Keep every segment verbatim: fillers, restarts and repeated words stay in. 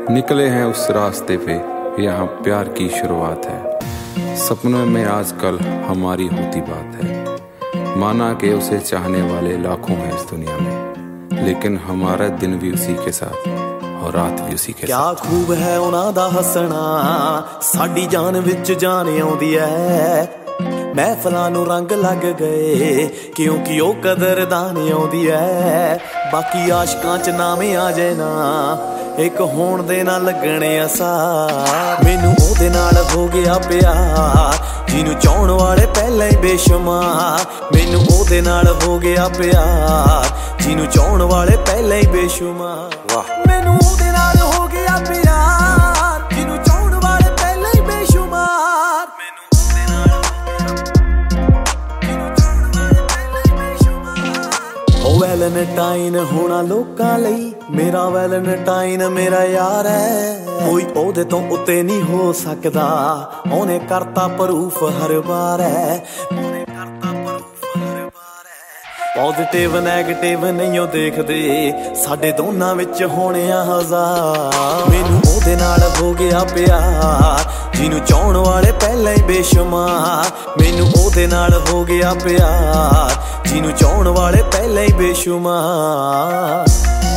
निकले हैं उस रास्ते पे, यहाँ प्यार की शुरुआत है। सपनों में आजकल हमारी होती बात है। माना कि उसे चाहने वाले लाखों हैं इस दुनिया में, लेकिन हमारा दिन भी उसी के साथ और रात भी उसी के क्या साथ। क्या खूब है उन्हां दा हसना, साडी जान विच जान आउंदी है। महफिलां नूं रंग लग गए क्योंकि ओ कदरदान आउंदी है। बाकी आशकां च नामे आ जाए ना, एक होण दे ना लगणे असार। मैनू ओहदे नाल हो गया प्यार जिन्नू चाहण वाले पहले ही बेशुमार। मैनू ओहदे नाल हो गया प्यार जिन्नू चाहण वाले पहले ही बेशुमार। वाह मैनू ओहदे नाल हो गया प्यार जिन्नू चाहण वाले पहले ही बेशुमार। मैनू ओहदे नाल जिन्नू चाहण वाले पहले ही बेशुमार। ओ वैलेंटाइन होना लोकां लई, मेरा वैलेंटाइन मेरा यार है। कोई ओहदे तो उत्ते नहीं हो सकदा, ओने करता प्रूफ हर बार है। ओने करता प्रूफ हर बार है। पॉजिटिव नैगेटिव नहीं ओ देखदे, साडे दोनां विच होणे आ हजार। मैनू ओहदे नाल हो गया प्यार जिन्नू चाहण वाले पहले ही बेशुमार। मैनू ओहदे नाल हो गया प्यार जिन्नू चाहण वाले पहले ही बेशुमार।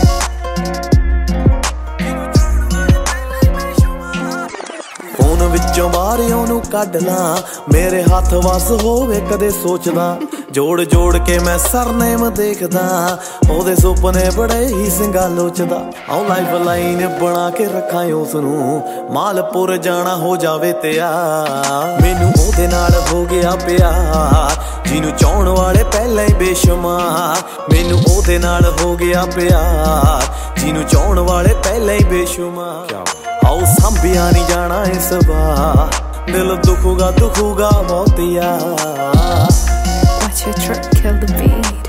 फोन विचों बाहर ओनू कढ ला, मेरे हाथ वस होवे कदे सोचदा। जोड़ जोड़ के मैं सरनेम देखदा, ओहदे सुपने बड़े ही सिंगा लोचदा। आओ लाइफ लाइन बना के रखां उसनू, मालपुर जाना हो जावे तैयार। मैनू ओहदे नाल हो गया प्यार जिन्नू चाहण वाले पहले ही बेशुमार। मैनू ओहदे नाल हो गया प्यार जिन्नू चाहण वाले पहले ही बेशुमार। आओ संभिया नहीं जाना इस बार, दिल दुखूगा दुखूगा बहुत यार। Watch your truck kill the beat.